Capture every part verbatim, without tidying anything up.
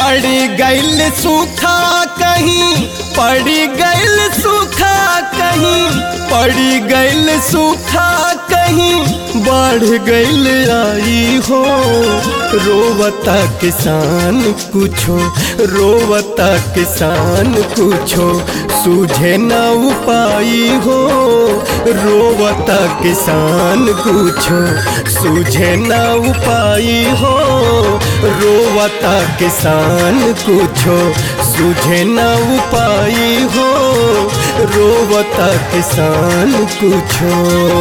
पड़ी गइल सूखा कहीं, पड़ी गइल सूखा कहीं, पड़ी गइल सूखा कहीं, बढ़ गइल आई हो। रोवता किसान कुछो, रोवता किसान कुछो, सूझे न उपाय हो। रोवता किसान कुछो, सूझे न उपाय हो। रोवता किसान कुछो, सूझे न उपाय हो। रोवता किसान कुछो।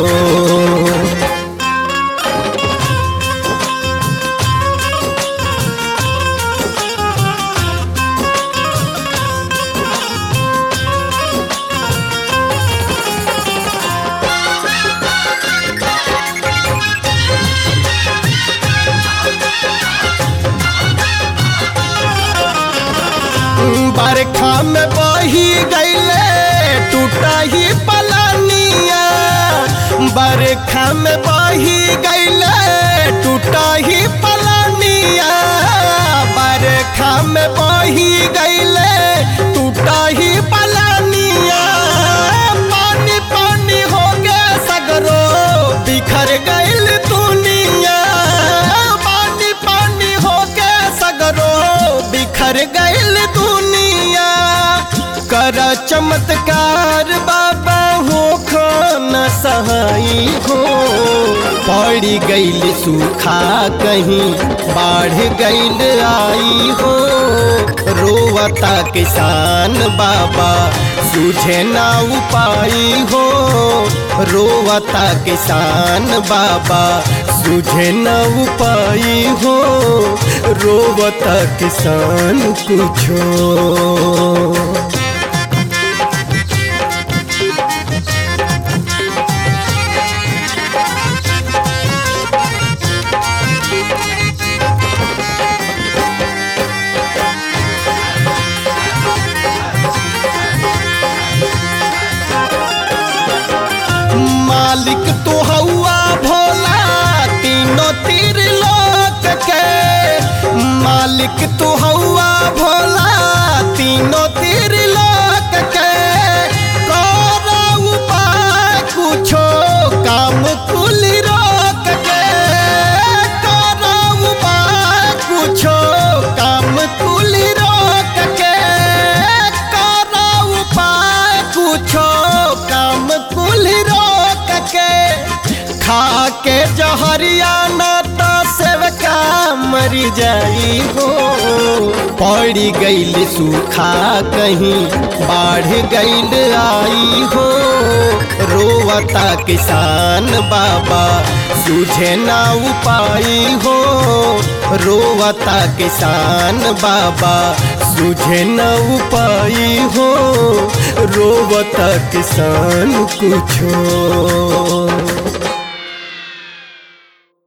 बरखा में बही गईले टूटा ही पलानिया, बरखा में बही गईले टूटा ही पलानिया, बरखा में बही गईले टूटा ही पलानिया। पानी पानी हो गया सगरो बिखर गईल दुनिया, पानी पानी हो गया सगरो बिखर गईल दुनिया। कर चमत्कार बाबा हो खाना सहाई हो। पड़ी गईल सूखा कहीं, बाढ़ गईल आई हो। रोवता किसान बाबा सूझे ना उपाय हो। रोवता किसान बाबा सूझे न उपाय हो। रोवता किसान कुछो। मालिक तो हौआ भोला तीनों तीर लोक के, मालिक तो हौआ भोला तीनों तीर लोक के। करो उपाय कुछो काम कुल रोक के, करो उपाय कुछो काम कुल रोक के, करो उपाय कुछो काम कुल रोक के। खा के जहरिया नाता सेवका मरी जाई हो। पड़ी गईल सूखा कहीं, बाढ़ गईल आई हो। रोवता किसान बाबा सूझे ना उपाय हो। रोवता किसान बाबा सूझे न उपाय हो। रोवता किसान कुछो।